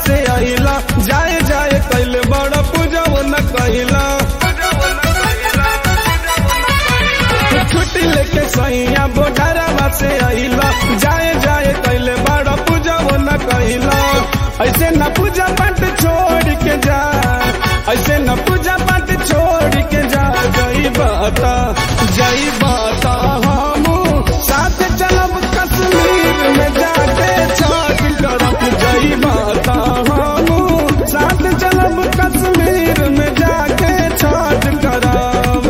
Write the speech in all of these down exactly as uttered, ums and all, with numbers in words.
से अइला जाए जाए कैले बड़ा पूजव न कहिला छुट्टी लेके सैया बोडरवा से अइला जाए जाए कैले बड़ा पूजव न कहिला ऐसे न पूजा पाठ छोड़ के जा ऐसे न पूजा पाठ छोड़ के जा जई बाता जई बाता हम साथ चलब कश्मीर में जाके छठ करब जई बाता हम साथ चलब कश्मीर में जाके छठ करब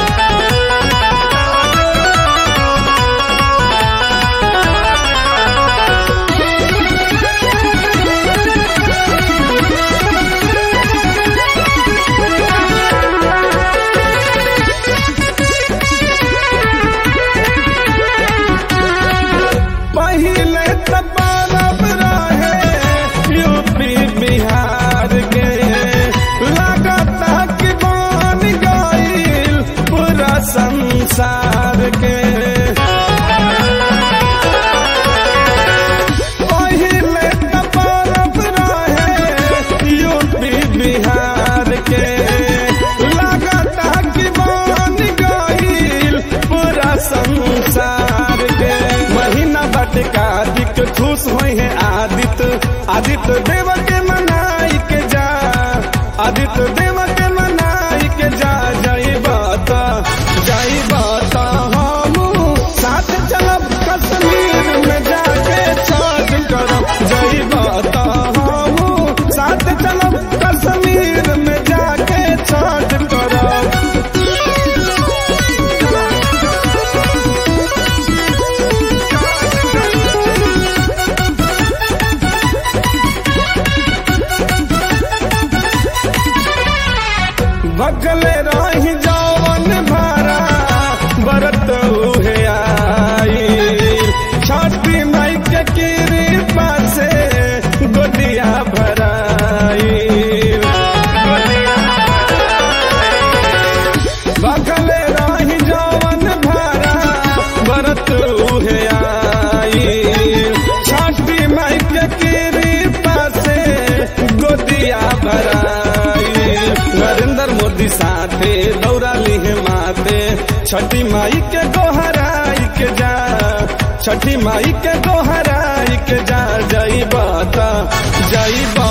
पहिले तबारब रहे यूपी बिहार के लगता कि बन गईल पूरा संसार के पहिले तबारब रहे यूपी बिहार के लगता कि बन गईल पूरा संसार के महीना बटका आदित्य खुश हुए हैं आदित्य आदित्य देव के मनाई के जा आदित्य देव के मनाई के जा जई बाता जई बाता हम साथ चलब कश्मीर में जाके छठ करब जई बाता हम साथ चलब कश्मीर में जाके छठ करब भगले रही जवन भारा बरत उहे आई छठी माई के कृपा से गोदिया भराई भगले रही जवन भारा बरत उहे आई छठी माई के कृपा से गोदिया भराई नरेंद्र मोदी साथे दौड़ा लिहे माते छठी माई के गोहराई के जा छठी माई के गोहराई के जा जई बाता जई बाता